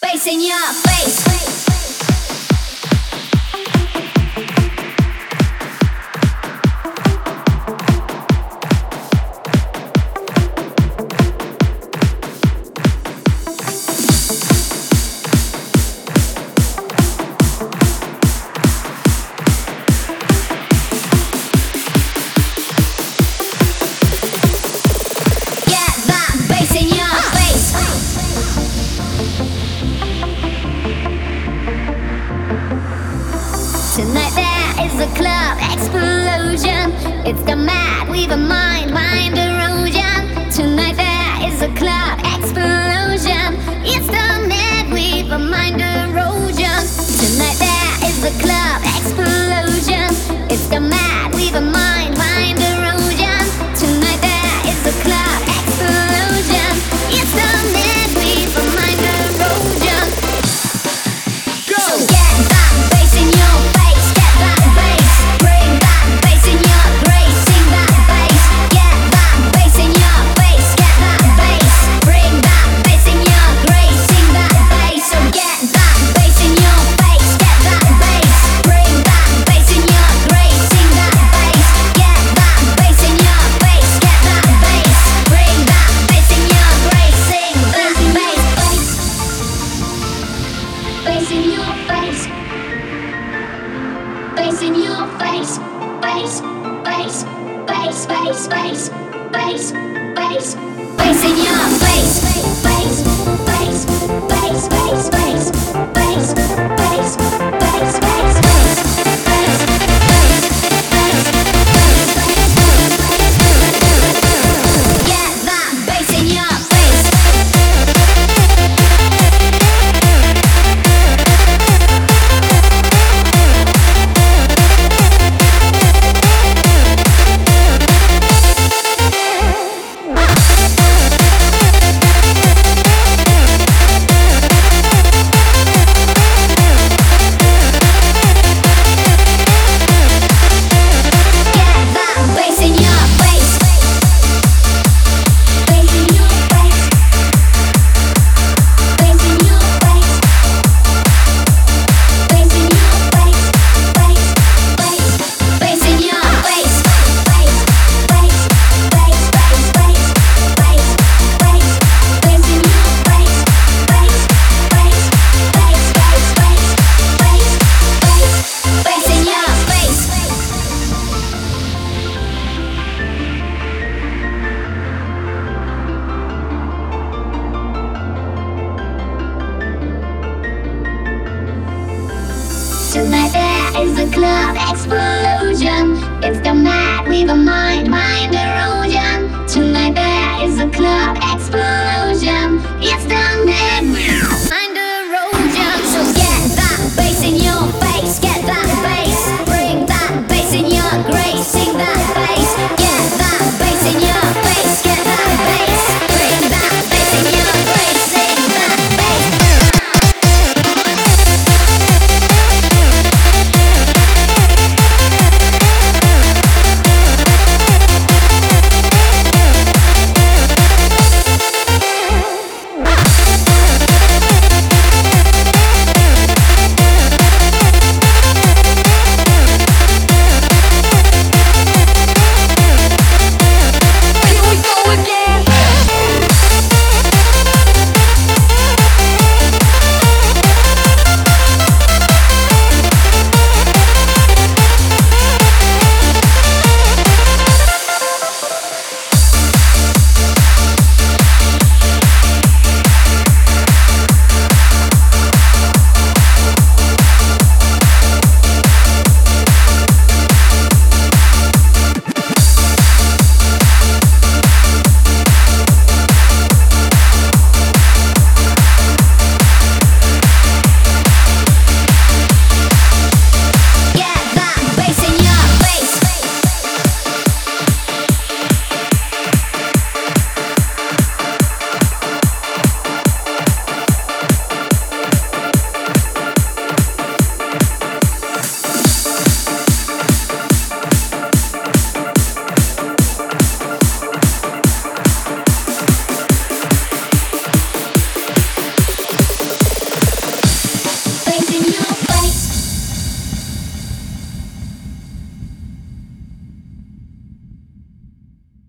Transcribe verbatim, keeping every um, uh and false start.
bass in your face. Tonight there is a club explosion. It's the mad with a mind, mind erosion. Tonight there is a club explosion. It's the mad with a mind erosion. Tonight there is a club explosion. It's the mad with a mind, mind erosion. Tonight there is a club explosion. It's the mad with a mind erosion. Go! So get that bass in your face. Get that bass. Bring that bass in your grace. Sing that bass. Get that bass in your face. Get that bass. Bring that bass in your grace. Sing that bass. So get that bass in your face. Get that bass. Bring that bass in your grace. Sing that bass. Get that bass in your face. Get that bass. Bring that bass in your grace. Sing that bass. Bass in your face. Bass in your face. Bass, bass, bass, bass, bass, bass, bass, bass in your face. Bass, bass, bass, bass, bass, bass, bass, bass, bass, get that bass in your face. Tonight there is a club explosion. It's the mad with a mind, mind erosion. Tonight there is a club explosion. It's the